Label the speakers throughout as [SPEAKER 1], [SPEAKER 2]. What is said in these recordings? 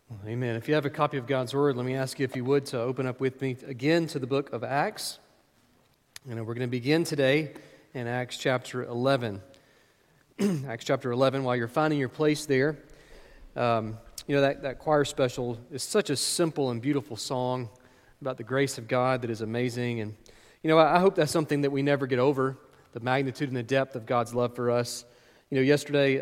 [SPEAKER 1] Amen. If you have a copy of God's Word, let me ask you if you would to open up with me again to the book of Acts. And we're going to begin today in Acts chapter 11. Acts chapter 11, while you're finding your place there, that choir special is such a simple and beautiful song about the grace of God that is amazing. And, I hope that's something that we never get over, the magnitude and the depth of God's love for us. Yesterday,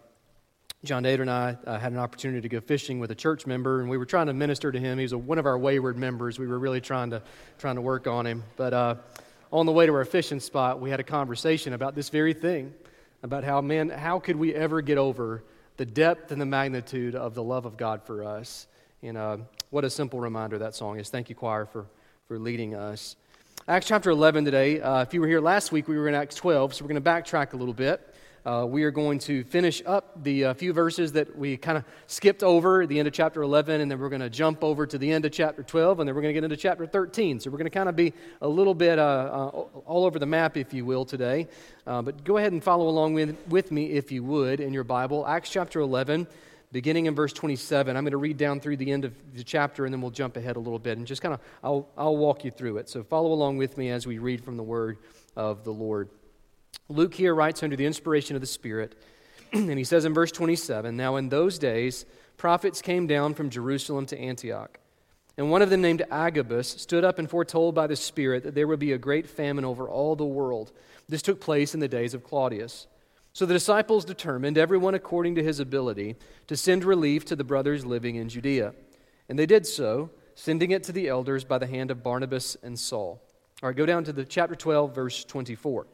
[SPEAKER 1] John Dader and I had an opportunity to go fishing with a church member, and we were trying to minister to him. He was one of our wayward members. We were really trying to work on him. But on the way to our fishing spot, we had a conversation about this very thing, about how could we ever get over the depth and the magnitude of the love of God for us? And what a simple reminder that song is. Thank you, choir, for leading us. Acts chapter 11 today. If you were here last week, we were in Acts 12, so we're going to backtrack a little bit. We are going to finish up the few verses that we kind of skipped over at the end of chapter 11, and then we're going to jump over to the end of chapter 12, and then we're going to get into chapter 13. So we're going to kind of be a little bit all over the map, if you will, today. But go ahead and follow along with me, if you would, in your Bible. Acts chapter 11, beginning in verse 27. I'm going to read down through the end of the chapter, and then we'll jump ahead a little bit, and just kind of, I'll walk you through it. So follow along with me as we read from the Word of the Lord. Luke here writes under the inspiration of the Spirit, and he says in verse 27, "Now in those days prophets came down from Jerusalem to Antioch, and one of them named Agabus stood up and foretold by the Spirit that there would be a great famine over all the world. This took place in the days of Claudius. So the disciples determined, everyone according to his ability, to send relief to the brothers living in Judea. And they did so, sending it to the elders by the hand of Barnabas and Saul." All right, go down to the chapter 12, verse 24.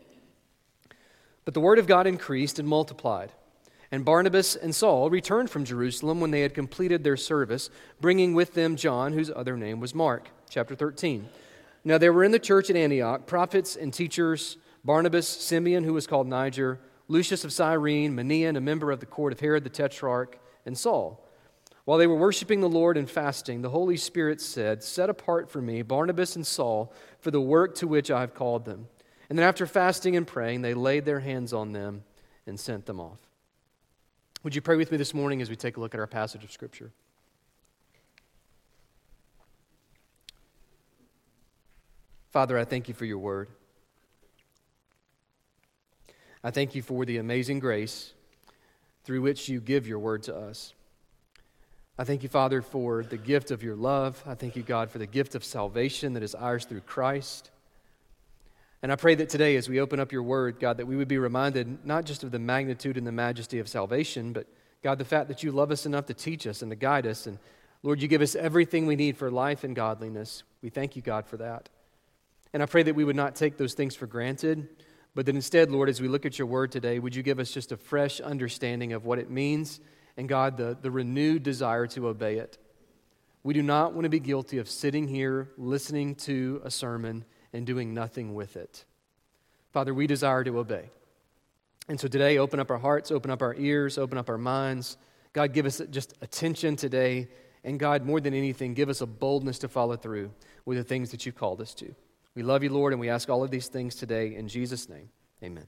[SPEAKER 1] "But the word of God increased and multiplied, and Barnabas and Saul returned from Jerusalem when they had completed their service, bringing with them John, whose other name was Mark." Chapter 13. "Now there were in the church at Antioch prophets and teachers, Barnabas, Simeon, who was called Niger, Lucius of Cyrene, Manaen, a member of the court of Herod the Tetrarch, and Saul. While they were worshiping the Lord and fasting, the Holy Spirit said, 'Set apart for me Barnabas and Saul for the work to which I have called them.' And then after fasting and praying, they laid their hands on them and sent them off." Would you pray with me this morning as we take a look at our passage of Scripture? Father, I thank you for your word. I thank you for the amazing grace through which you give your word to us. I thank you, Father, for the gift of your love. I thank you, God, for the gift of salvation that is ours through Christ. And I pray that today, as we open up your word, God, that we would be reminded not just of the magnitude and the majesty of salvation, but, God, the fact that you love us enough to teach us and to guide us. And, Lord, you give us everything we need for life and godliness. We thank you, God, for that. And I pray that we would not take those things for granted, but that instead, Lord, as we look at your word today, would you give us just a fresh understanding of what it means and, God, the renewed desire to obey it. We do not want to be guilty of sitting here listening to a sermon and doing nothing with it. Father, we desire to obey. And so today, open up our hearts, open up our ears, open up our minds. God, give us just attention today. And God, more than anything, give us a boldness to follow through with the things that you've called us to. We love you, Lord, and we ask all of these things today in Jesus' name. Amen.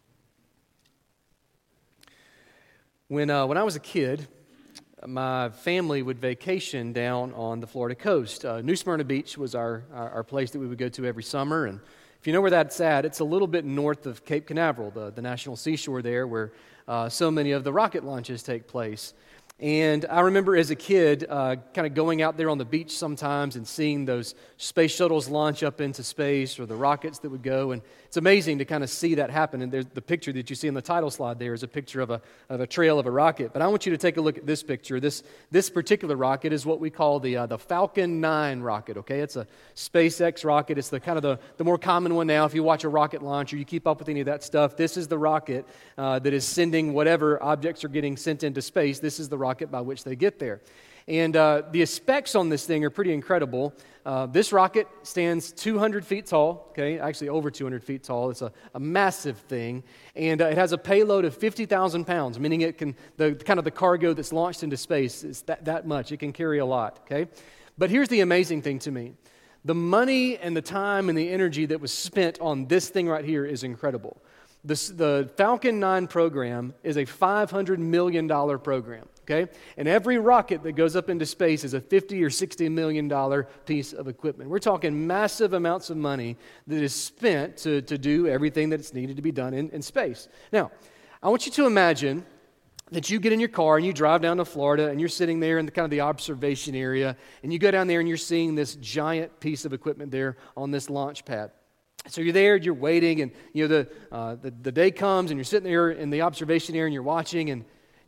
[SPEAKER 1] When I was a kid, my family would vacation down on the Florida coast. New Smyrna Beach was our place that we would go to every summer. And if you know where that's at, it's a little bit north of Cape Canaveral, the national seashore there, where so many of the rocket launches take place. And I remember as a kid kind of going out there on the beach sometimes and seeing those space shuttles launch up into space, or the rockets that would go. And it's amazing to kind of see that happen. And there's the picture that you see in the title slide there is a picture of a trail of a rocket. But I want you to take a look at this picture. This particular rocket is what we call the Falcon 9 rocket, okay? It's a SpaceX rocket. It's the more common one now. If you watch a rocket launch or you keep up with any of that stuff, this is the rocket that is sending whatever objects are getting sent into space. This is the rocket by which they get there. And the specs on this thing are pretty incredible. This rocket stands 200 feet tall, okay, actually over 200 feet tall. It's a massive thing. And it has a payload of 50,000 pounds, meaning it can, the cargo that's launched into space is that much. It can carry a lot, okay? But here's the amazing thing to me. The money and the time and the energy that was spent on this thing right here is incredible. The Falcon 9 program is a $500 million program. okay? And every rocket that goes up into space is a $50 or $60 million piece of equipment. We're talking massive amounts of money that is spent to do everything that's needed to be done in space. Now, I want you to imagine that you get in your car and you drive down to Florida and you're sitting there in the observation area, and you go down there and you're seeing this giant piece of equipment there on this launch pad. So you're there, you're waiting, and the day comes and you're sitting there in the observation area and you're watching and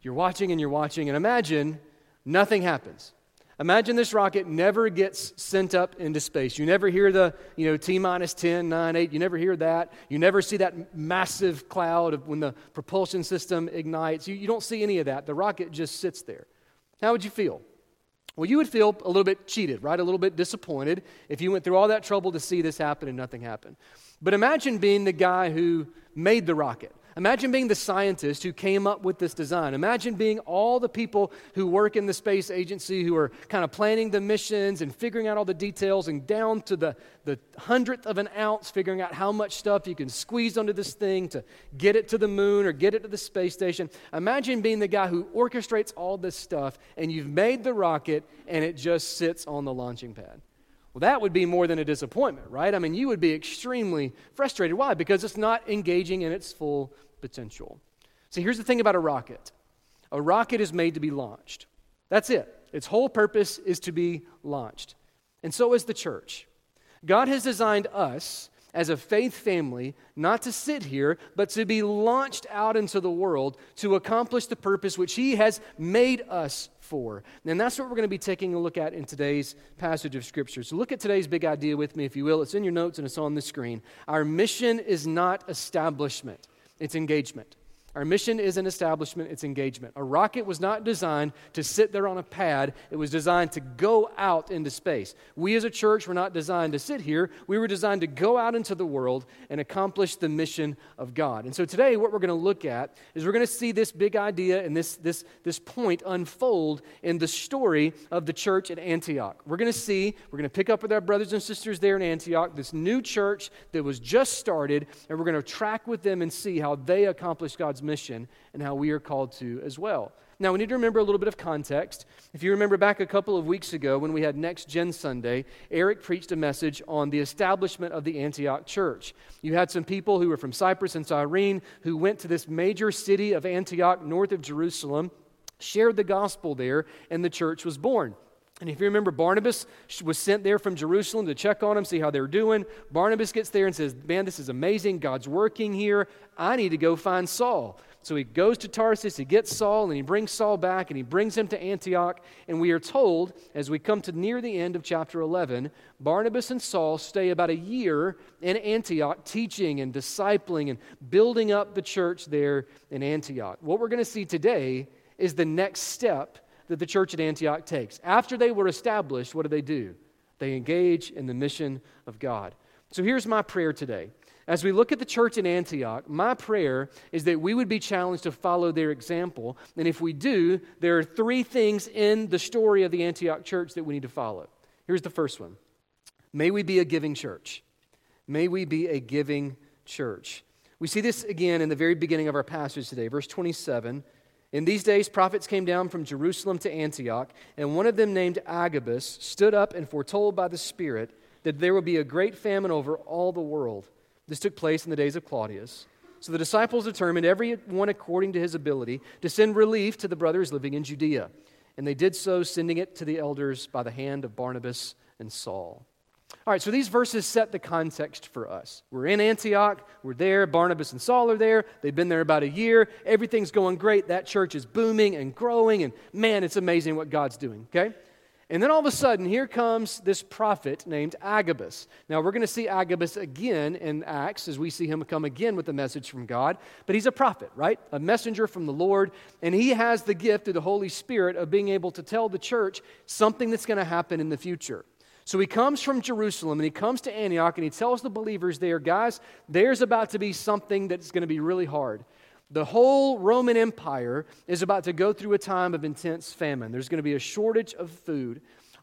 [SPEAKER 1] imagine nothing happens. Imagine this rocket never gets sent up into space. You never hear the, T-minus 10, 9, 8. You never hear that. You never see that massive cloud of when the propulsion system ignites. You don't see any of that. The rocket just sits there. How would you feel? Well, you would feel a little bit cheated, right? A little bit disappointed if you went through all that trouble to see this happen and nothing happened. But imagine being the guy who made the rocket. Imagine being the scientist who came up with this design. Imagine being all the people who work in the space agency who are kind of planning the missions and figuring out all the details and down to the hundredth of an ounce figuring out how much stuff you can squeeze onto this thing to get it to the moon or get it to the space station. Imagine being the guy who orchestrates all this stuff, and you've made the rocket and it just sits on the launching pad. Well, that would be more than a disappointment, right? I mean, you would be extremely frustrated. Why? Because it's not engaging in its full potential. See, here's the thing about a rocket. A rocket is made to be launched. That's it. Its whole purpose is to be launched. And so is the church. God has designed us as a faith family not to sit here, but to be launched out into the world to accomplish the purpose which He has made us for. And that's what we're going to be taking a look at in today's passage of Scripture. So look at today's big idea with me, if you will. It's in your notes and it's on the screen. Our mission is not establishment, it's engagement. Our mission isn't establishment, it's engagement. A rocket was not designed to sit there on a pad. It was designed to go out into space. We as a church were not designed to sit here. We were designed to go out into the world and accomplish the mission of God. And so today what we're going to look at is we're going to see this big idea and this point unfold in the story of the church at Antioch. We're going to pick up with our brothers and sisters there in Antioch, this new church that was just started, and we're going to track with them and see how they accomplished God's mission and how we are called to as well. Now, we need to remember a little bit of context. If you remember back a couple of weeks ago when we had Next Gen Sunday, Eric preached a message on the establishment of the Antioch church. You had some people who were from Cyprus and Cyrene who went to this major city of Antioch north of Jerusalem, shared the gospel there, and the church was born. And if you remember, Barnabas was sent there from Jerusalem to check on them, see how they're doing. Barnabas gets there and says, man, this is amazing. God's working here. I need to go find Saul. So he goes to Tarsus, he gets Saul, and he brings Saul back, and he brings him to Antioch. And we are told, as we come to near the end of chapter 11, Barnabas and Saul stay about a year in Antioch teaching and discipling and building up the church there in Antioch. What we're going to see today is the next step that the church at Antioch takes. After they were established, what do? They engage in the mission of God. So here's my prayer today. As we look at the church in Antioch, my prayer is that we would be challenged to follow their example. And if we do, there are three things in the story of the Antioch church that we need to follow. Here's the first one. May we be a giving church. May we be a giving church. We see this again in the very beginning of our passage today, verse 27. In these days, prophets came down from Jerusalem to Antioch, and one of them named Agabus stood up and foretold by the Spirit that there would be a great famine over all the world. This took place in the days of Claudius. So the disciples determined, every one according to his ability, to send relief to the brothers living in Judea. And they did so, sending it to the elders by the hand of Barnabas and Saul. All right, so these verses set the context for us. We're in Antioch, we're there, Barnabas and Saul are there, they've been there about a year, everything's going great, that church is booming and growing, and man, it's amazing what God's doing, okay? And then all of a sudden, here comes this prophet named Agabus. Now, we're going to see Agabus again in Acts as we see him come again with a message from God, but he's a prophet, right? A messenger from the Lord, and he has the gift of the Holy Spirit of being able to tell the church something that's going to happen in the future. So he comes from Jerusalem, and he comes to Antioch, and he tells the believers there, guys, there's about to be something that's going to be really hard. The whole Roman Empire is about to go through a time of intense famine. There's going to be a shortage of food.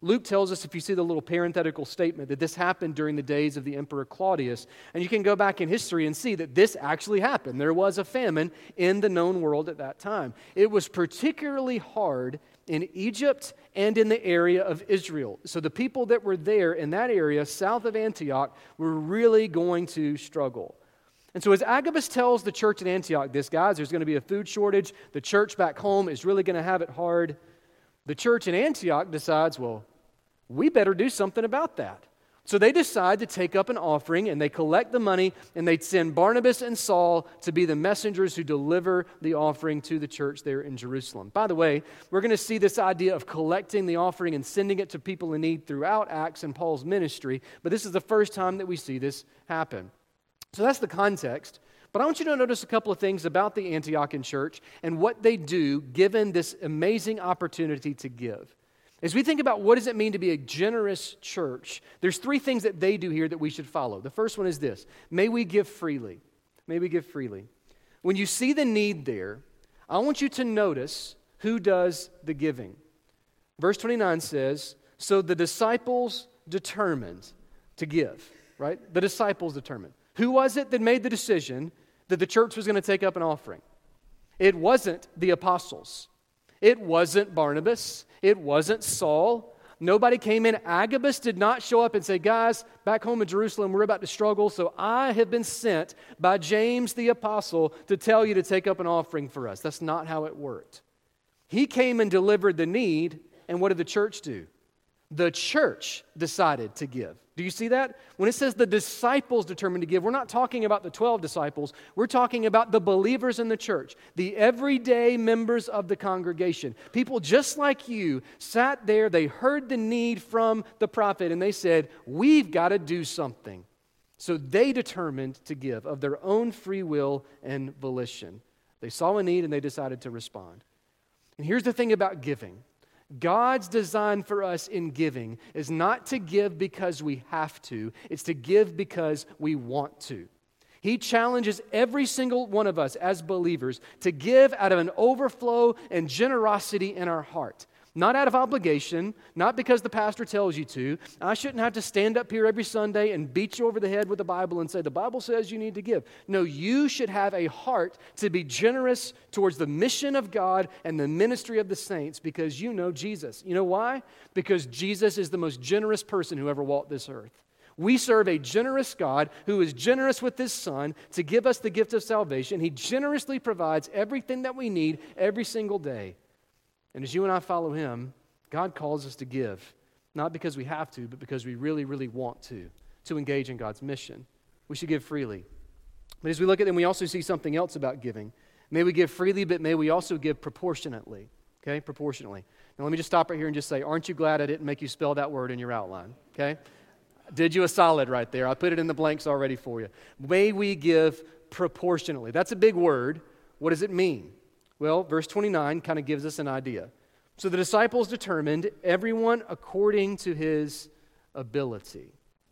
[SPEAKER 1] Luke tells us, if you see the little parenthetical statement, that this happened during the days of the Emperor Claudius. And you can go back in history and see that this actually happened. There was a famine in the known world at that time. It was particularly hard in Egypt and in the area of Israel. So the people that were there in that area south of Antioch were really going to struggle. And so as Agabus tells the church in Antioch this, guys, there's going to be a food shortage. The church back home is really going to have it hard. The church in Antioch decides, well, we better do something about that. So they decide to take up an offering, and they collect the money, and they send Barnabas and Saul to be the messengers who deliver the offering to the church there in Jerusalem. By the way, we're going to see this idea of collecting the offering and sending it to people in need throughout Acts and Paul's ministry, but this is the first time that we see this happen. So that's the context. But I want you to notice a couple of things about the Antiochian church and what they do given this amazing opportunity to give. As we think about what does it mean to be a generous church, there's three things that they do here that we should follow. The first one is this: may we give freely. May we give freely. When you see the need there, I want you to notice who does the giving. Verse 29 says, so the disciples determined to give, right? The disciples determined. Who was it that made the decision that the church was going to take up an offering? It wasn't the apostles. It wasn't Barnabas. It wasn't Saul. Nobody came in. Agabus did not show up and say, guys, back home in Jerusalem, we're about to struggle, so I have been sent by James the apostle to tell you to take up an offering for us. That's not how it worked. He came and delivered the need, and what did the church do? The church decided to give. Do you see that? When it says the disciples determined to give, we're not talking about the 12 disciples. We're talking about the believers in the church, the everyday members of the congregation. People just like you sat there, they heard the need from the prophet, and they said, we've got to do something. So they determined to give of their own free will and volition. They saw a need and they decided to respond. And here's the thing about giving. God's design for us in giving is not to give because we have to. It's to give because we want to. He challenges every single one of us as believers to give out of an overflow and generosity in our heart. Not out of obligation, not because the pastor tells you to. I shouldn't have to stand up here every Sunday and beat you over the head with the Bible and say, the Bible says you need to give. No, you should have a heart to be generous towards the mission of God and the ministry of the saints because you know Jesus. You know why? Because Jesus is the most generous person who ever walked this earth. We serve a generous God who is generous with His Son to give us the gift of salvation. He generously provides everything that we need every single day. And as you and I follow Him, God calls us to give, not because we have to, but because we really, really want to engage in God's mission. We should give freely. But as we look at them, we also see something else about giving. May we give freely, but may we also give proportionately. Okay, proportionately. Now let me just stop right here and just say, aren't you glad I didn't make you spell that word in your outline? Okay? Did you a solid right there. I put it in the blanks already for you. May we give proportionately. That's a big word. What does it mean? Well, verse 29 kind of gives us an idea. So the disciples determined everyone according to his ability.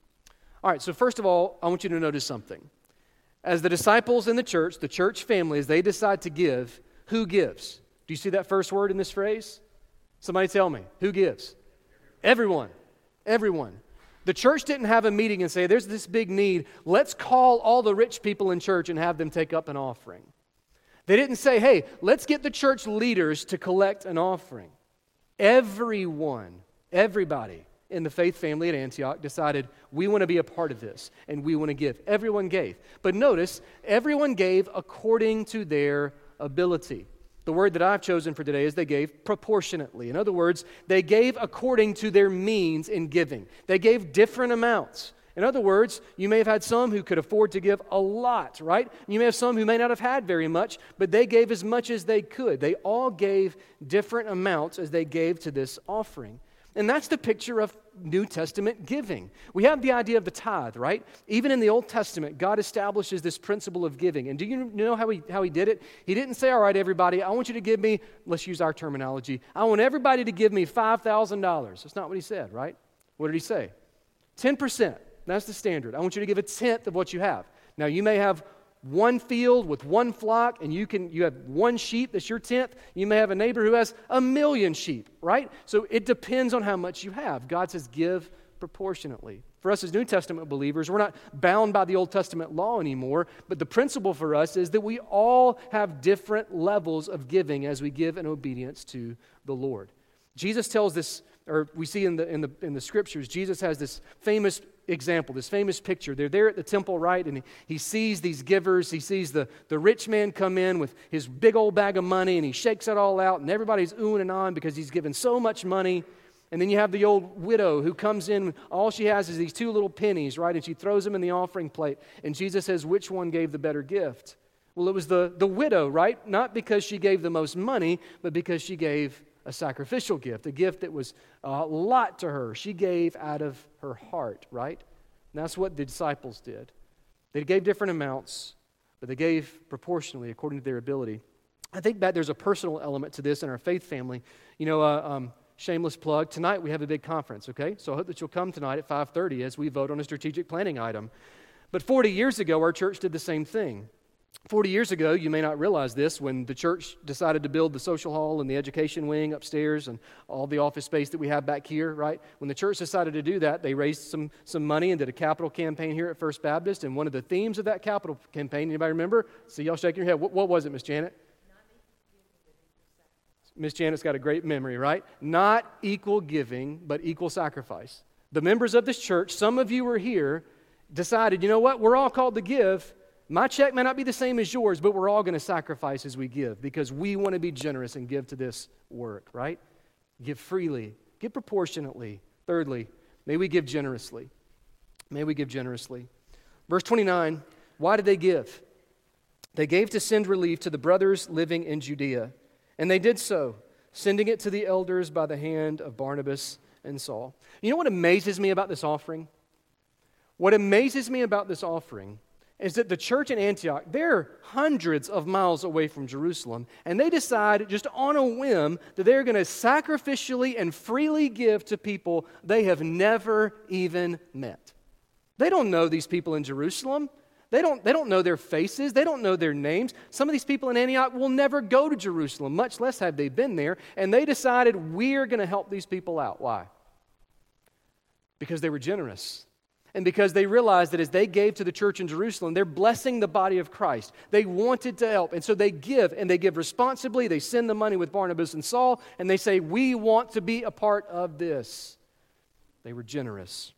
[SPEAKER 1] All right, so first of all, I want you to notice something. As the disciples in the church family, as they decide to give, who gives? Do you see that first word in this phrase? Somebody tell me. Who gives? Everyone. Everyone. The church didn't have a meeting and say, there's this big need. Let's call all the rich people in church and have them take up an offering. They didn't say, hey, let's get the church leaders to collect an offering. Everyone, everybody in the faith family at Antioch decided, we want to be a part of this, and we want to give. Everyone gave. But notice, everyone gave according to their ability. The word that I've chosen for today is they gave proportionately. In other words, they gave according to their means in giving. They gave different amounts. In other words, you may have had some who could afford to give a lot, right? You may have some who may not have had very much, but they gave as much as they could. They all gave different amounts as they gave to this offering. And that's the picture of New Testament giving. We have the idea of the tithe, right? Even in the Old Testament, God establishes this principle of giving. And do you know how he did it? He didn't say, all right, everybody, I want you to give me, let's use our terminology, I want everybody to give me $5,000. That's not what he said, right? What did he say? 10%. That's the standard. I want you to give a tenth of what you have. Now, you may have one field with one flock, and you have one sheep that's your tenth. You may have a neighbor who has 1,000,000 sheep, right? So it depends on how much you have. God says give proportionately. For us as New Testament believers, we're not bound by the Old Testament law anymore, but the principle for us is that we all have different levels of giving as we give in obedience to the Lord. Jesus tells this, or we see in the scriptures, Jesus has this famous example, this famous picture. They're there at the temple, right? And he sees these givers. He sees the rich man come in with his big old bag of money, and he shakes it all out, and everybody's oohing and ahhing because he's given so much money. And then you have the old widow who comes in, all she has is these 2 little pennies, right? And she throws them in the offering plate. And Jesus says, which one gave the better gift? Well, it was the widow, right? Not because she gave the most money, but because she gave a sacrificial gift, a gift that was a lot to her. She gave out of her heart, right? And that's what the disciples did. They gave different amounts, but they gave proportionally according to their ability. I think that there's a personal element to this in our faith family. You know, shameless plug, tonight we have a big conference, okay? So I hope that you'll come tonight at 5:30 as we vote on a strategic planning item. But 40 years ago, our church did the same thing. 40 years ago, you may not realize this, when the church decided to build the social hall and the education wing upstairs and all the office space that we have back here, right? When the church decided to do that, they raised some money and did a capital campaign here at First Baptist. And one of the themes of that capital campaign, anybody remember? See y'all shaking your head. What was it, Miss Janet? Miss Janet's got a great memory, right? Not equal giving, but equal sacrifice. The members of this church, some of you were here, decided, you know what? We're all called to give. My check may not be the same as yours, but we're all going to sacrifice as we give because we want to be generous and give to this work, right? Give freely, give proportionately. Thirdly, may we give generously. May we give generously. Verse 29, why did they give? They gave to send relief to the brothers living in Judea. And they did so, sending it to the elders by the hand of Barnabas and Saul. You know what amazes me about this offering? What amazes me about this offering is that the church in Antioch, they're hundreds of miles away from Jerusalem, and they decide just on a whim that they're going to sacrificially and freely give to people they have never even met. They don't know these people in Jerusalem. They don't know their faces. They don't know their names. Some of these people in Antioch will never go to Jerusalem, much less have they been there. And they decided, we're going to help these people out. Why? Because they were generous. And because they realized that as they gave to the church in Jerusalem, they're blessing the body of Christ. They wanted to help. And so they give, and they give responsibly. They send the money with Barnabas and Saul, and they say, we want to be a part of this. They were generous.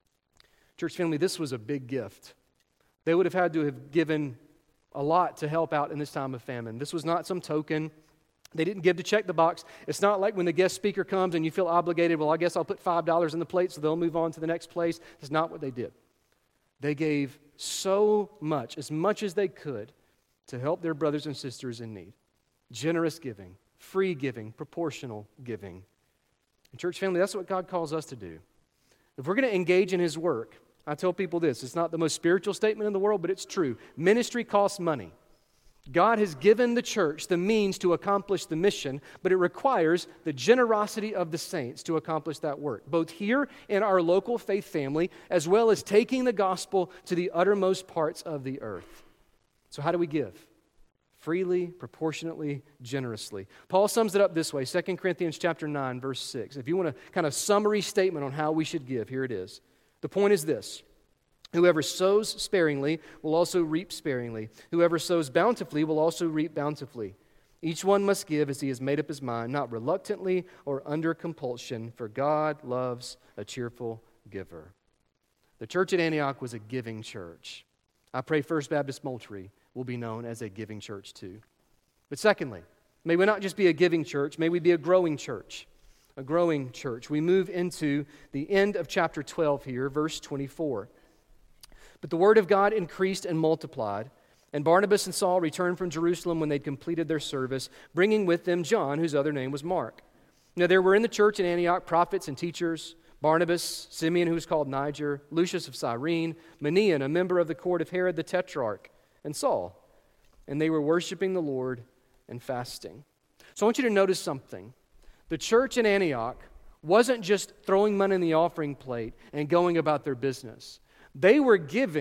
[SPEAKER 1] Church family, this was a big gift. They would have had to have given a lot to help out in this time of famine. This was not some token. They didn't give to check the box. It's not like when the guest speaker comes and you feel obligated, well, I guess I'll put $5 in the plate so they'll move on to the next place. That's not what they did. They gave so much as they could, to help their brothers and sisters in need. Generous giving, free giving, proportional giving. And church family, that's what God calls us to do. If we're going to engage in His work, I tell people this, it's not the most spiritual statement in the world, but it's true. Ministry costs money. God has given the church the means to accomplish the mission, but it requires the generosity of the saints to accomplish that work, both here in our local faith family, as well as taking the gospel to the uttermost parts of the earth. So how do we give? Freely, proportionately, generously. Paul sums it up this way, 2 Corinthians chapter 9, verse 6. If you want a kind of summary statement on how we should give, here it is. The point is this: whoever sows sparingly will also reap sparingly. Whoever sows bountifully will also reap bountifully. Each one must give as he has made up his mind, not reluctantly or under compulsion, for God loves a cheerful giver. The church at Antioch was a giving church. I pray First Baptist Moultrie will be known as a giving church too. But secondly, may we not just be a giving church, may we be a growing church. A growing church. We move into the end of chapter 12 here, verse 24. But the word of God increased and multiplied, and Barnabas and Saul returned from Jerusalem when they'd completed their service, bringing with them John, whose other name was Mark. Now there were in the church in Antioch prophets and teachers: Barnabas, Simeon, who was called Niger, Lucius of Cyrene, Manaen, a member of the court of Herod the Tetrarch, and Saul. And they were worshiping the Lord and fasting. So I want you to notice something. The church in Antioch wasn't just throwing money in the offering plate and going about their business. They were giving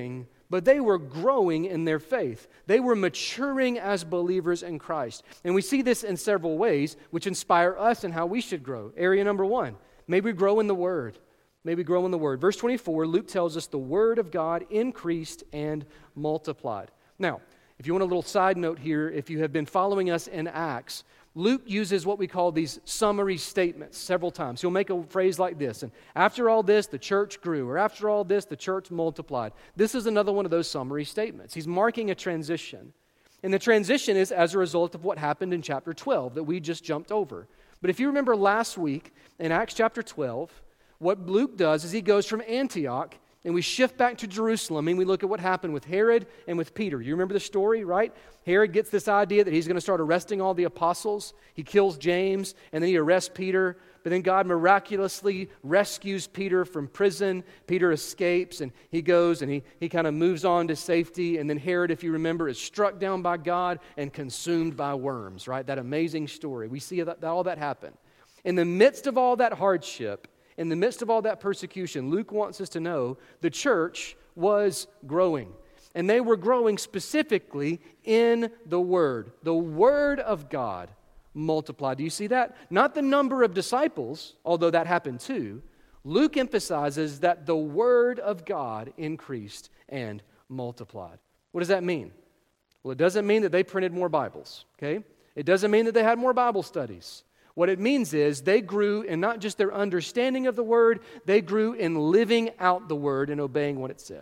[SPEAKER 1] but they were growing in their faith. They were maturing as believers in Christ. And we see this in several ways, which inspire us in how we should grow. Area number one, maybe grow in the Word. Maybe grow in the Word. Verse 24, Luke tells us the Word of God increased and multiplied. Now, if you want a little side note here, if you have been following us in Acts, Luke uses what we call these summary statements several times. He'll make a phrase like this, and after all this, the church grew, or after all this, the church multiplied. This is another one of those summary statements. He's marking a transition. And the transition is as a result of what happened in chapter 12 that we just jumped over. But if you remember last week in Acts chapter 12, what Luke does is he goes from Antioch and we shift back to Jerusalem and we look at what happened with Herod and with Peter. You remember the story, right? Herod gets this idea that he's going to start arresting all the apostles. He kills James and then he arrests Peter. But then God miraculously rescues Peter from prison. Peter escapes and he goes and he kind of moves on to safety. And then Herod, if you remember, is struck down by God and consumed by worms, right? That amazing story. We see that all that happen. In the midst of all that hardship, in the midst of all that persecution, Luke wants us to know the church was growing. And they were growing specifically in the Word. The Word of God multiplied. Do you see that? Not the number of disciples, although that happened too. Luke emphasizes that the Word of God increased and multiplied. What does that mean? Well, it doesn't mean that they printed more Bibles, okay? It doesn't mean that they had more Bible studies. What it means is they grew in not just their understanding of the Word, they grew in living out the Word and obeying what it said.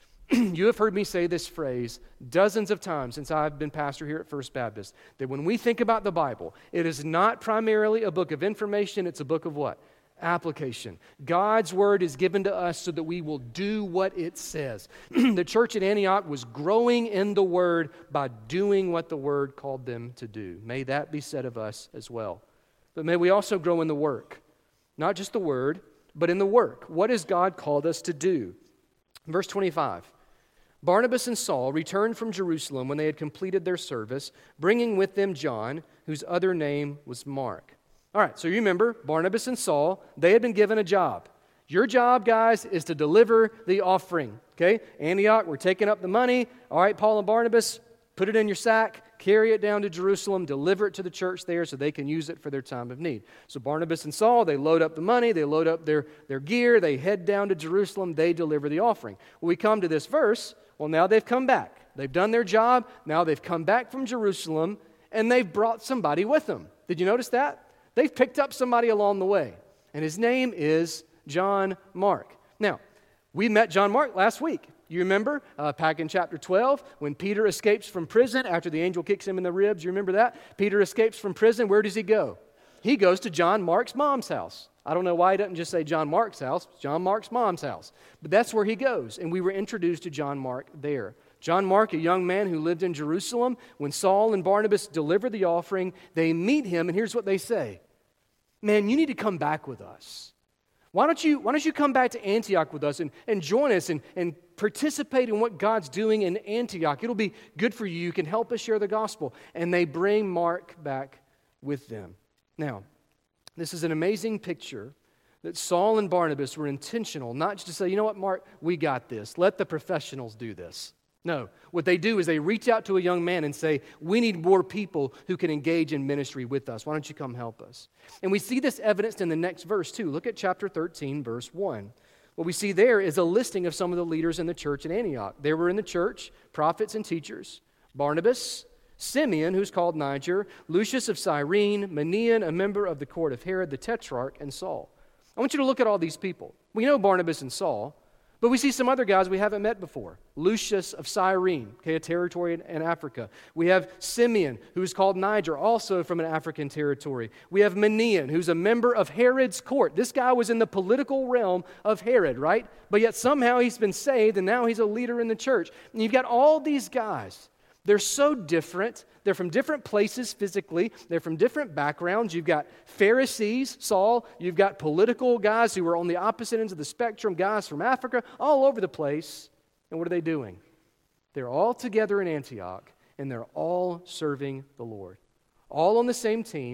[SPEAKER 1] You have heard me say this phrase dozens of times since I've been pastor here at First Baptist, that when we think about the Bible, it is not primarily a book of information, it's a book of what? Application. God's Word is given to us so that we will do what it says. The church at Antioch was growing in the Word by doing what the Word called them to do. May that be said of us as well. But may we also grow in the work. Not just the Word, but in the work. What has God called us to do? Verse 25. Barnabas and Saul returned from Jerusalem when they had completed their service, bringing with them John, whose other name was Mark. All right, so you remember, Barnabas and Saul, they had been given a job. Your job, guys, is to deliver the offering, okay? Antioch, we're taking up the money. All right, Paul and Barnabas, put it in your sack, carry it down to Jerusalem, deliver it to the church there so they can use it for their time of need. So Barnabas and Saul, they load up the money, they load up their gear, they head down to Jerusalem, they deliver the offering. When we come to this verse, well, now they've come back. They've done their job, now they've come back from Jerusalem, and they've brought somebody with them. Did you notice that? They've picked up somebody along the way, and his name is John Mark. Now, we met John Mark last week. You remember back in chapter 12 when Peter escapes from prison after the angel kicks him in the ribs? You remember that? Peter escapes from prison. Where does he go? He goes to John Mark's mom's house. I don't know why he doesn't just say John Mark's house. It's John Mark's mom's house. But that's where he goes, and we were introduced to John Mark there. John Mark, a young man who lived in Jerusalem, when Saul and Barnabas deliver the offering, they meet him, and here's what they say. Man, you need to come back with us. Why don't you come back to Antioch with us and join us and participate in what God's doing in Antioch? It'll be good for you. You can help us share the gospel. And they bring Mark back with them. Now, this is an amazing picture that Saul and Barnabas were intentional, not just to say, you know what, Mark, we got this. Let the professionals do this. No, what they do is they reach out to a young man and say, we need more people who can engage in ministry with us. Why don't you come help us? And we see this evidenced in the next verse too. Look at chapter 13, verse 1. What we see there is a listing of some of the leaders in the church at Antioch. There were in the church prophets and teachers, Barnabas, Simeon, who's called Niger, Lucius of Cyrene, Manaen, a member of the court of Herod the Tetrarch, and Saul. I want you to look at all these people. We know Barnabas and Saul, but we see some other guys we haven't met before. Lucius of Cyrene, okay, a territory in Africa. We have Simeon, who's called Niger, also from an African territory. We have Manaen, who's a member of Herod's court. This guy was in the political realm of Herod, right? But yet somehow he's been saved, and now he's a leader in the church. And you've got all these guys. They're so different. They're from different places physically. They're from different backgrounds. You've got Pharisees, Saul. You've got political guys who are on the opposite ends of the spectrum, guys from Africa, all over the place. And what are they doing? They're all together in Antioch, and they're all serving the Lord. All on the same team,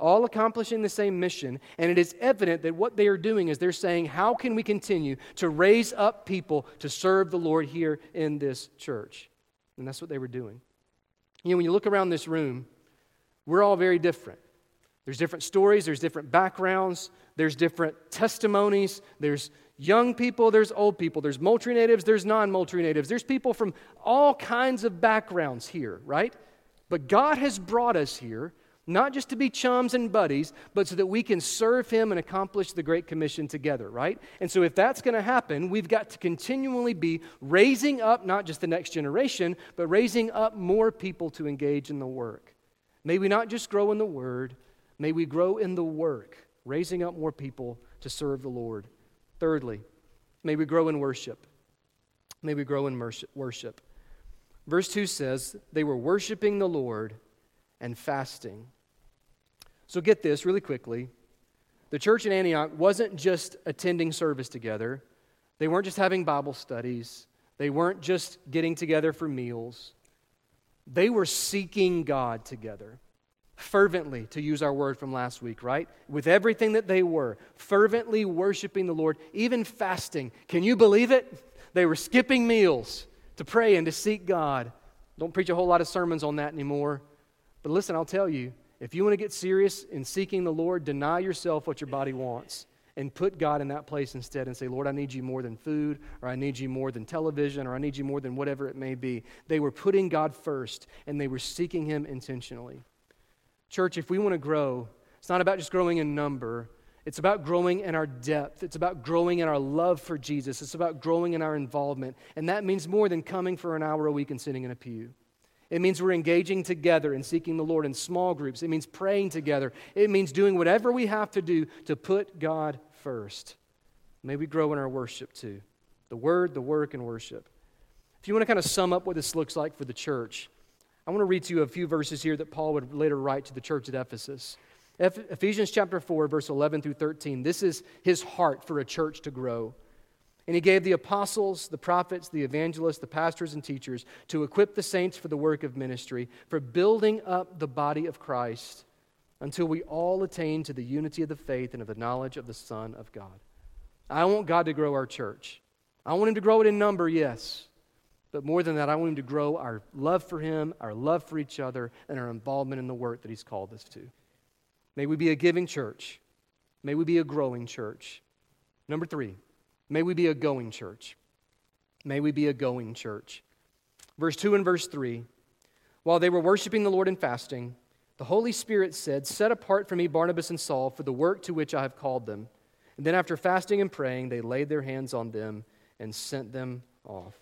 [SPEAKER 1] all accomplishing the same mission, and it is evident that what they are doing is they're saying, how can we continue to raise up people to serve the Lord here in this church? And that's what they were doing. You know, when you look around this room, we're all very different. There's different stories, there's different backgrounds, there's different testimonies, there's young people, there's old people, there's Moultrie natives, there's non-Moultrie natives, there's people from all kinds of backgrounds here, right? But God has brought us here, not just to be chums and buddies, but so that we can serve Him and accomplish the Great Commission together, right? And so if that's going to happen, we've got to continually be raising up not just the next generation, but raising up more people to engage in the work. May we not just grow in the Word, may we grow in the work, raising up more people to serve the Lord. Thirdly, may we grow in worship. May we grow in worship. Verse 2 says, they were worshiping the Lord and fasting. So get this really quickly. The church in Antioch wasn't just attending service together. They weren't just having Bible studies. They weren't just getting together for meals. They were seeking God together. Fervently, to use our word from last week, right? With everything that they were, fervently worshiping the Lord, even fasting. Can you believe it? They were skipping meals to pray and to seek God. Don't preach a whole lot of sermons on that anymore. But listen, I'll tell you, if you want to get serious in seeking the Lord, deny yourself what your body wants and put God in that place instead and say, Lord, I need you more than food, or I need you more than television, or I need you more than whatever it may be. They were putting God first, and they were seeking Him intentionally. Church, if we want to grow, it's not about just growing in number. It's about growing in our depth. It's about growing in our love for Jesus. It's about growing in our involvement. And that means more than coming for an hour a week and sitting in a pew. It means we're engaging together and seeking the Lord in small groups. It means praying together. It means doing whatever we have to do to put God first. May we grow in our worship too. The Word, the work, and worship. If you want to kind of sum up what this looks like for the church, I want to read to you a few verses here that Paul would later write to the church at Ephesus. Ephesians chapter 4, verse 11 through 13. This is his heart for a church to grow. And he gave the apostles, the prophets, the evangelists, the pastors, and teachers to equip the saints for the work of ministry, for building up the body of Christ, until we all attain to the unity of the faith and of the knowledge of the Son of God. I want God to grow our church. I want Him to grow it in number, yes. But more than that, I want Him to grow our love for Him, our love for each other, and our involvement in the work that He's called us to. May we be a giving church. May we be a growing church. Number 3, may we be a going church. May we be a going church. Verse 2 and verse 3, while they were worshiping the Lord and fasting, the Holy Spirit said, set apart for me Barnabas and Saul for the work to which I have called them. And then after fasting and praying, they laid their hands on them and sent them off.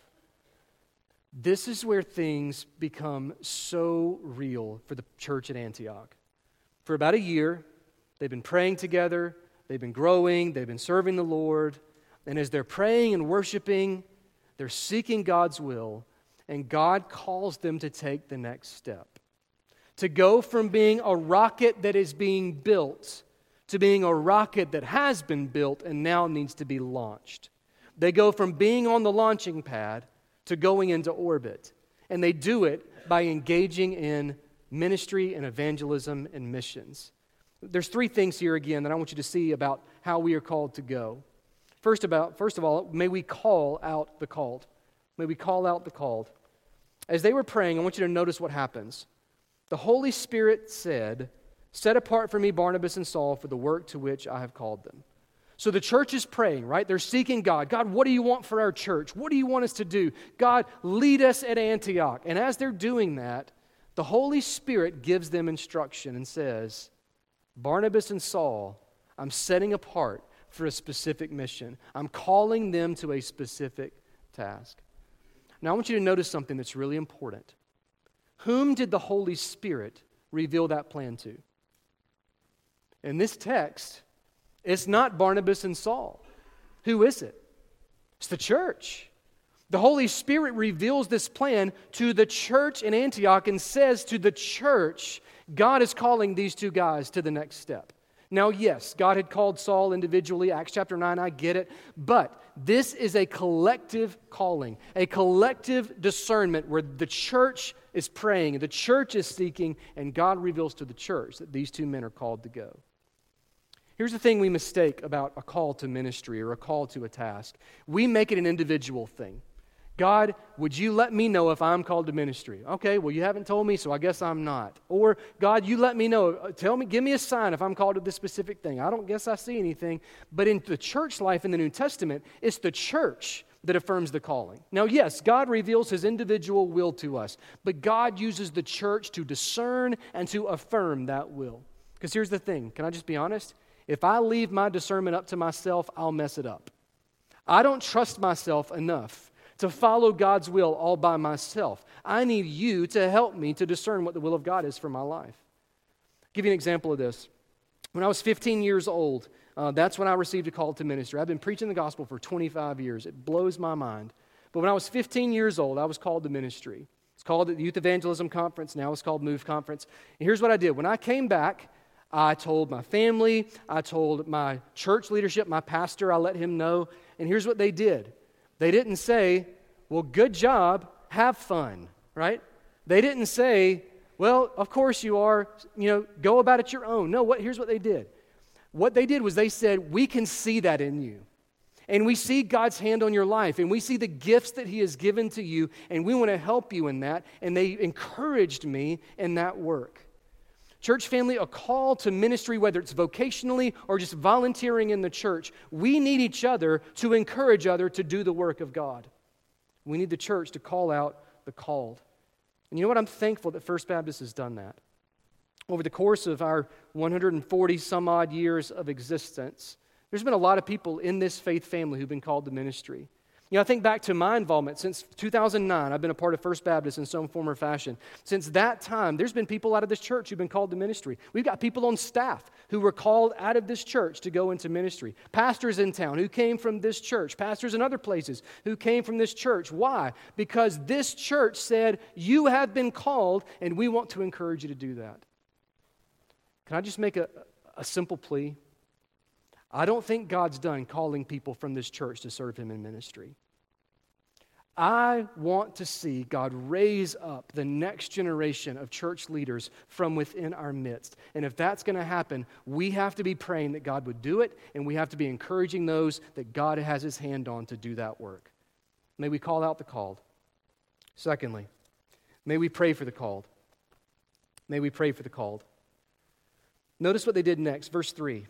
[SPEAKER 1] This is where things become so real for the church at Antioch. For about a year, they've been praying together, they've been growing, they've been serving the Lord, and as they're praying and worshiping, they're seeking God's will, and God calls them to take the next step. To go from being a rocket that is being built to being a rocket that has been built and now needs to be launched. They go from being on the launching pad to going into orbit. And they do it by engaging in ministry and evangelism and missions. There's 3 things here again that I want you to see about how we are called to go. First of all, may we call out the called. May we call out the called. As they were praying, I want you to notice what happens. The Holy Spirit said, set apart for me Barnabas and Saul for the work to which I have called them. So the church is praying, right? They're seeking God. God, what do you want for our church? What do you want us to do? God, lead us at Antioch. And as they're doing that, the Holy Spirit gives them instruction and says, Barnabas and Saul, I'm setting apart for a specific mission. I'm calling them to a specific task. Now I want you to notice something that's really important. Whom did the Holy Spirit reveal that plan to? In this text, it's not Barnabas and Saul. Who is it? It's the church. The Holy Spirit reveals this plan to the church in Antioch and says to the church, God is calling these 2 guys to the next step. Now, yes, God had called Saul individually, Acts chapter 9, I get it, but this is a collective calling, a collective discernment where the church is praying, the church is seeking, and God reveals to the church that these two men are called to go. Here's the thing we mistake about a call to ministry or a call to a task. We make it an individual thing. God, would you let me know if I'm called to ministry? Okay, well, you haven't told me, so I guess I'm not. Or, God, you let me know. Tell me, give me a sign if I'm called to this specific thing. I don't guess I see anything. But in the church life in the New Testament, it's the church that affirms the calling. Now, yes, God reveals His individual will to us, but God uses the church to discern and to affirm that will. Because here's the thing. Can I just be honest? If I leave my discernment up to myself, I'll mess it up. I don't trust myself enough to follow God's will all by myself. I need you to help me to discern what the will of God is for my life. I'll give you an example of this. When I was 15 years old, that's when I received a call to ministry. I've been preaching the gospel for 25 years. It blows my mind. But when I was 15 years old, I was called to ministry. It's called the Youth Evangelism Conference. Now it's called Move Conference. And here's what I did. When I came back, I told my family, I told my church leadership, my pastor, I let him know. And here's what they did. They didn't say, well, good job, have fun, right? They didn't say, well, of course you are, go about it your own. No, here's what they did. What they did was they said, we can see that in you. And we see God's hand on your life, and we see the gifts that He has given to you, and we want to help you in that. And they encouraged me in that work. Church family, a call to ministry, whether it's vocationally or just volunteering in the church, we need each other to encourage others to do the work of God. We need the church to call out the called. And you know what? I'm thankful that First Baptist has done that. Over the course of our 140 some odd years of existence, there's been a lot of people in this faith family who've been called to ministry. I think back to my involvement since 2009. I've been a part of First Baptist in some form or fashion. Since that time, there's been people out of this church who've been called to ministry. We've got people on staff who were called out of this church to go into ministry. Pastors in town who came from this church. Pastors in other places who came from this church. Why? Because this church said, you have been called, and we want to encourage you to do that. Can I just make a simple plea? I don't think God's done calling people from this church to serve Him in ministry. I want to see God raise up the next generation of church leaders from within our midst. And if that's going to happen, we have to be praying that God would do it, and we have to be encouraging those that God has His hand on to do that work. May we call out the called. Secondly, may we pray for the called. May we pray for the called. Notice what they did next, verse 3.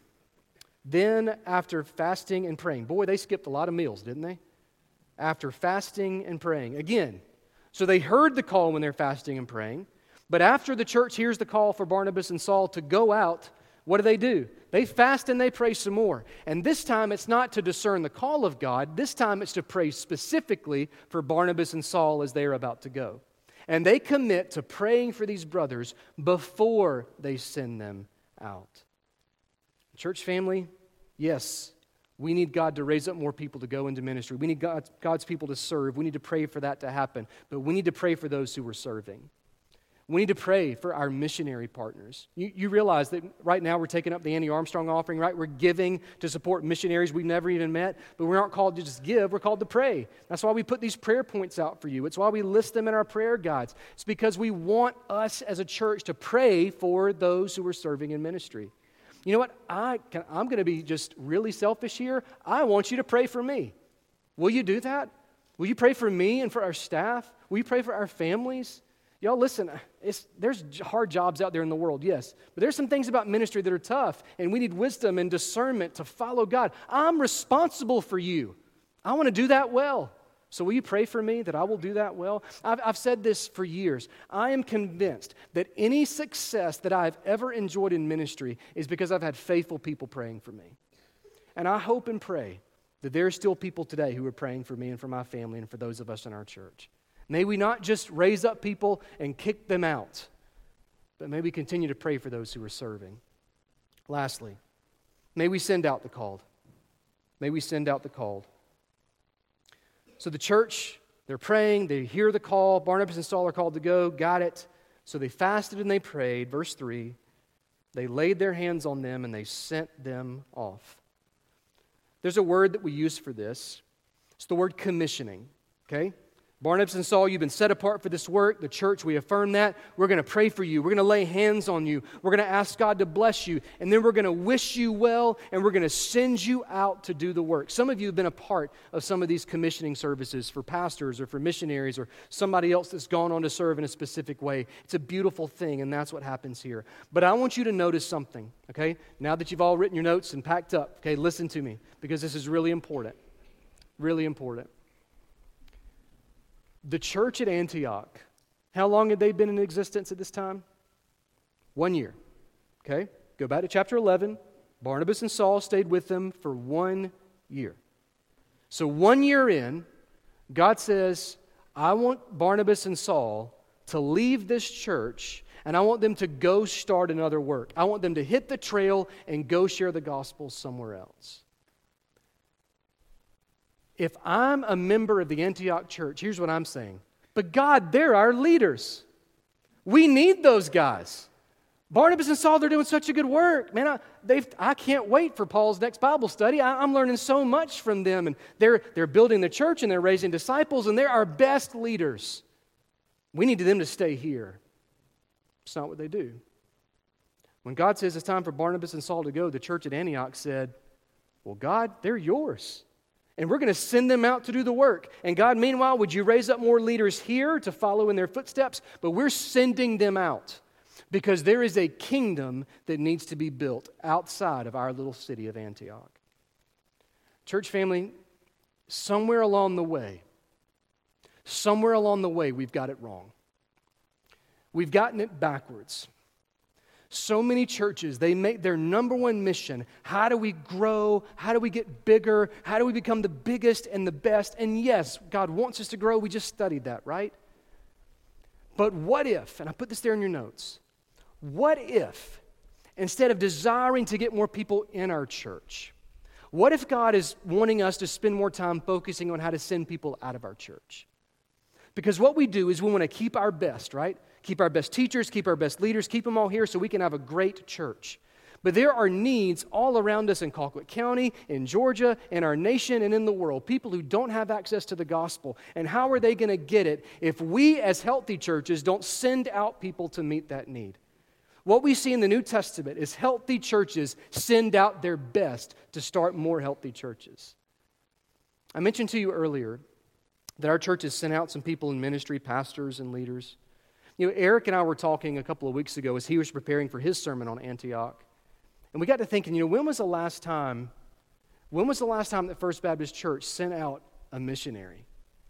[SPEAKER 1] Then, after fasting and praying, boy, they skipped a lot of meals, didn't they? After fasting and praying. Again, so they heard the call when they're fasting and praying, but after the church hears the call for Barnabas and Saul to go out, what do? They fast and they pray some more. And this time it's not to discern the call of God. This time it's to pray specifically for Barnabas and Saul as they are about to go. And they commit to praying for these brothers before they send them out. Church family, yes, we need God to raise up more people to go into ministry. We need God's people to serve. We need to pray for that to happen. But we need to pray for those who are serving. We need to pray for our missionary partners. You realize that right now we're taking up the Annie Armstrong offering, right? We're giving to support missionaries we've never even met, but we aren't called to just give. We're called to pray. That's why we put these prayer points out for you. It's why we list them in our prayer guides. It's because we want us as a church to pray for those who are serving in ministry. You know what? I'm going to be just really selfish here. I want you to pray for me. Will you do that? Will you pray for me and for our staff? Will you pray for our families? Y'all, listen, there's hard jobs out there in the world, yes. But there's some things about ministry that are tough, and we need wisdom and discernment to follow God. I'm responsible for you. I want to do that well. So will you pray for me that I will do that well? I've said this for years. I am convinced that any success that I've ever enjoyed in ministry is because I've had faithful people praying for me. And I hope and pray that there are still people today who are praying for me and for my family and for those of us in our church. May we not just raise up people and kick them out, but may we continue to pray for those who are serving. Lastly, may we send out the called. May we send out the called. So the church, they're praying, they hear the call. Barnabas and Saul are called to go, got it. So they fasted and they prayed, verse 3. They laid their hands on them and they sent them off. There's a word that we use for this. It's the word commissioning, okay? Barnabas and Saul, you've been set apart for this work. The church, we affirm that. We're going to pray for you. We're going to lay hands on you. We're going to ask God to bless you. And then we're going to wish you well, and we're going to send you out to do the work. Some of you have been a part of some of these commissioning services for pastors or for missionaries or somebody else that's gone on to serve in a specific way. It's a beautiful thing, and that's what happens here. But I want you to notice something, okay? Now that you've all written your notes and packed up, okay, listen to me, because this is really important. Really important. The church at Antioch, how long had they been in existence at this time? 1 year. Okay? Go back to chapter 11. Barnabas and Saul stayed with them for 1 year. So 1 year in, God says, I want Barnabas and Saul to leave this church, and I want them to go start another work. I want them to hit the trail and go share the gospel somewhere else. If I'm a member of the Antioch church, here's what I'm saying. But God, they're our leaders. We need those guys. Barnabas and Saul, they're doing such a good work. Man, I can't wait for Paul's next Bible study. I'm learning so much from them. And they're building the church and they're raising disciples and they're our best leaders. We need them to stay here. It's not what they do. When God says it's time for Barnabas and Saul to go, the church at Antioch said, well, God, they're yours. And we're going to send them out to do the work. And God, meanwhile, would you raise up more leaders here to follow in their footsteps? But we're sending them out because there is a kingdom that needs to be built outside of our little city of Antioch. Church family, somewhere along the way, we've got it wrong. We've gotten it backwards. So many churches, they make their number one mission, how do we grow? How do we get bigger? How do we become the biggest and the best? And yes, God wants us to grow. We just studied that, right? But what if, and I put this there in your notes, what if, instead of desiring to get more people in our church, what if God is wanting us to spend more time focusing on how to send people out of our church? Because what we do is we want to keep our best, right? Keep our best teachers, keep our best leaders, keep them all here so we can have a great church. But there are needs all around us in Colquitt County, in Georgia, in our nation, and in the world. People who don't have access to the gospel. And how are they going to get it if we as healthy churches don't send out people to meet that need? What we see in the New Testament is healthy churches send out their best to start more healthy churches. I mentioned to you earlier that our church has sent out some people in ministry, pastors and leaders. You know, Eric and I were talking a couple of weeks ago as he was preparing for his sermon on Antioch. And we got to thinking, when was the last time that First Baptist Church sent out a missionary?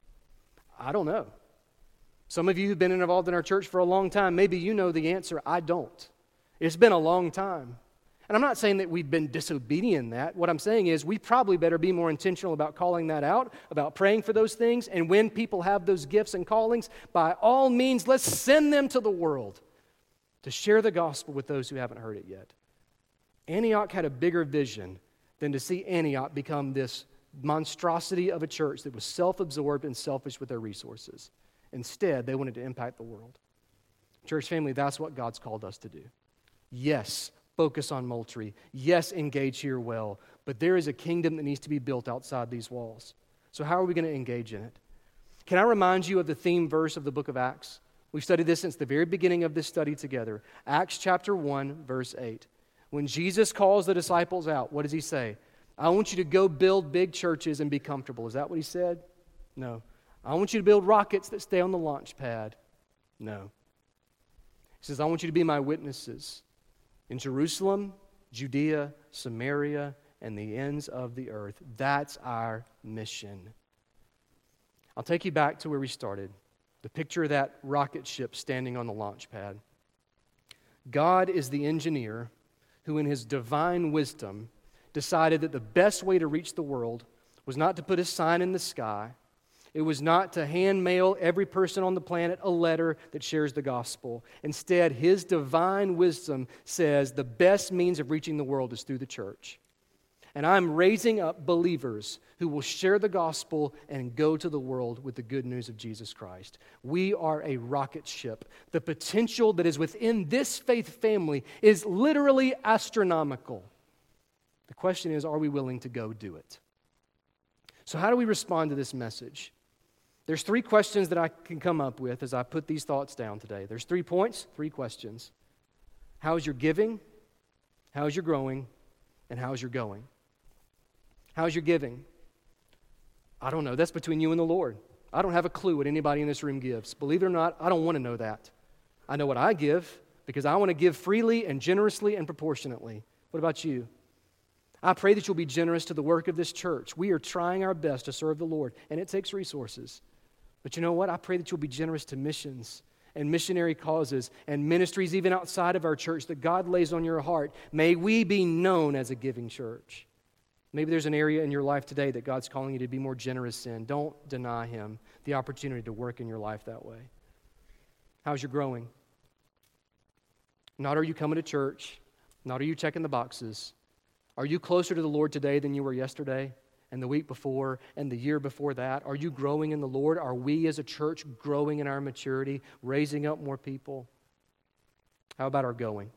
[SPEAKER 1] I don't know. Some of you who've been involved in our church for a long time, maybe you know the answer. I don't. It's been a long time. And I'm not saying that we've been disobedient in that. What I'm saying is we probably better be more intentional about calling that out, about praying for those things. And when people have those gifts and callings, by all means, let's send them to the world to share the gospel with those who haven't heard it yet. Antioch had a bigger vision than to see Antioch become this monstrosity of a church that was self-absorbed and selfish with their resources. Instead, they wanted to impact the world. Church family, that's what God's called us to do. Yes, focus on Moultrie. Yes, engage here well. But there is a kingdom that needs to be built outside these walls. So how are we going to engage in it? Can I remind you of the theme verse of the book of Acts? We've studied this since the very beginning of this study together. Acts chapter 1, verse 8. When Jesus calls the disciples out, what does he say? I want you to go build big churches and be comfortable. Is that what he said? No. I want you to build rockets that stay on the launch pad. No. He says, I want you to be my witnesses in Jerusalem, Judea, Samaria, and the ends of the earth. That's our mission. I'll take you back to where we started. The picture of that rocket ship standing on the launch pad. God is the engineer who in his divine wisdom decided that the best way to reach the world was not to put a sign in the sky. It was not to hand mail every person on the planet a letter that shares the gospel. Instead, his divine wisdom says the best means of reaching the world is through the church. And I'm raising up believers who will share the gospel and go to the world with the good news of Jesus Christ. We are a rocket ship. The potential that is within this faith family is literally astronomical. The question is, are we willing to go do it? So how do we respond to this message? There's 3 questions that I can come up with as I put these thoughts down today. There's 3 points, 3 questions. How is your giving? How is your growing? And how is your going? How's your giving? I don't know. That's between you and the Lord. I don't have a clue what anybody in this room gives. Believe it or not, I don't want to know that. I know what I give because I want to give freely and generously and proportionately. What about you? I pray that you'll be generous to the work of this church. We are trying our best to serve the Lord, and it takes resources. But you know what? I pray that you'll be generous to missions and missionary causes and ministries even outside of our church that God lays on your heart. May we be known as a giving church. Maybe there's an area in your life today that God's calling you to be more generous in. Don't deny Him the opportunity to work in your life that way. How's your growing? Not are you coming to church, not are you checking the boxes. Are you closer to the Lord today than you were yesterday and the week before and the year before that? Are you growing in the Lord? Are we as a church growing in our maturity, raising up more people? How about our going?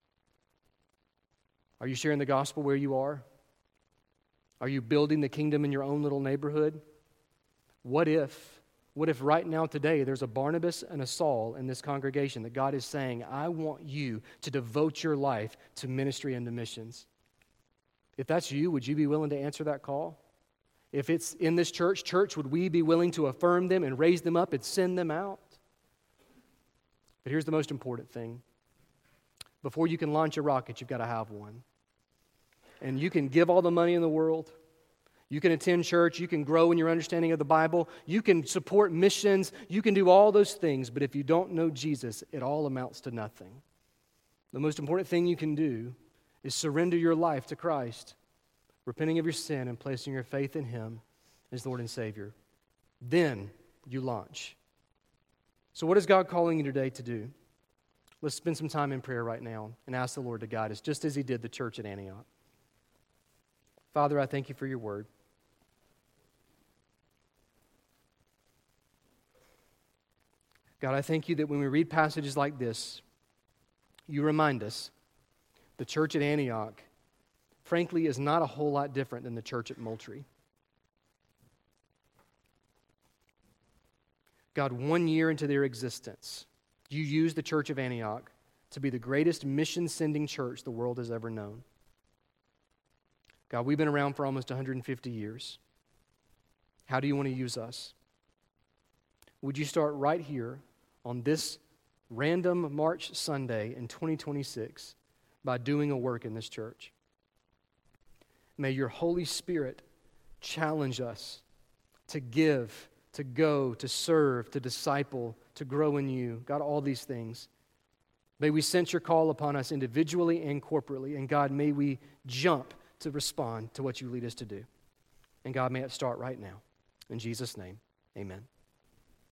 [SPEAKER 1] Are you sharing the gospel where you are? Are you building the kingdom in your own little neighborhood? What if right now today there's a Barnabas and a Saul in this congregation that God is saying, I want you to devote your life to ministry and to missions? If that's you, would you be willing to answer that call? If it's in this church, would we be willing to affirm them and raise them up and send them out? But here's the most important thing. Before you can launch a rocket, you've got to have one. And you can give all the money in the world. You can attend church. You can grow in your understanding of the Bible. You can support missions. You can do all those things. But if you don't know Jesus, it all amounts to nothing. The most important thing you can do is surrender your life to Christ, repenting of your sin and placing your faith in Him as Lord and Savior. Then you launch. So what is God calling you today to do? Let's spend some time in prayer right now and ask the Lord to guide us, just as He did the church at Antioch. Father, I thank You for Your word. God, I thank You that when we read passages like this, You remind us the church at Antioch, frankly, is not a whole lot different than the church at Moultrie. God, 1 year into their existence, You used the church of Antioch to be the greatest mission-sending church the world has ever known. God, we've been around for almost 150 years. How do You want to use us? Would You start right here on this random March Sunday in 2026 by doing a work in this church? May Your Holy Spirit challenge us to give, to go, to serve, to disciple, to grow in You. God, all these things. May we sense Your call upon us individually and corporately. And God, may we jump to respond to what You lead us to do. And God, may it start right now. In Jesus' name, amen.